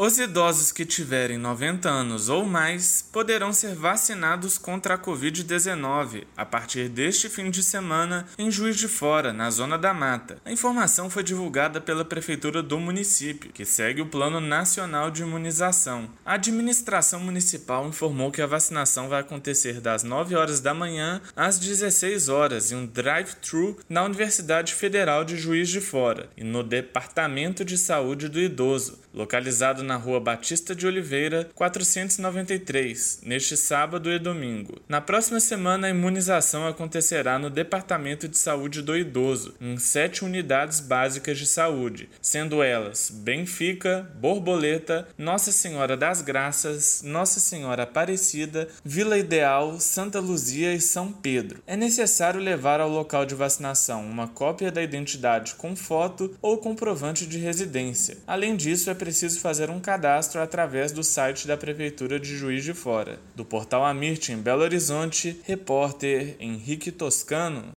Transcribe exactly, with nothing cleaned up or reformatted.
Os idosos que tiverem noventa anos ou mais poderão ser vacinados contra a covid dezenove a partir deste fim de semana em Juiz de Fora, na Zona da Mata. A informação foi divulgada pela Prefeitura do município, que segue o Plano Nacional de Imunização. A administração municipal informou que a vacinação vai acontecer das nove horas da manhã às dezesseis horas em um drive-thru na Universidade Federal de Juiz de Fora e no Departamento de Saúde do Idoso, localizado na Rua Batista de Oliveira, quatrocentos e noventa e três, neste sábado e domingo. Na próxima semana, a imunização acontecerá no Departamento de Saúde do Idoso, em sete unidades básicas de saúde, sendo elas Benfica, Borboleta, Nossa Senhora das Graças, Nossa Senhora Aparecida, Vila Ideal, Santa Luzia e São Pedro. É necessário levar ao local de vacinação uma cópia da identidade com foto ou comprovante de residência. Além disso, é preciso fazer um cadastro através do site da Prefeitura de Juiz de Fora. Do Portal Amirte, em Belo Horizonte, repórter Henrique Toscano.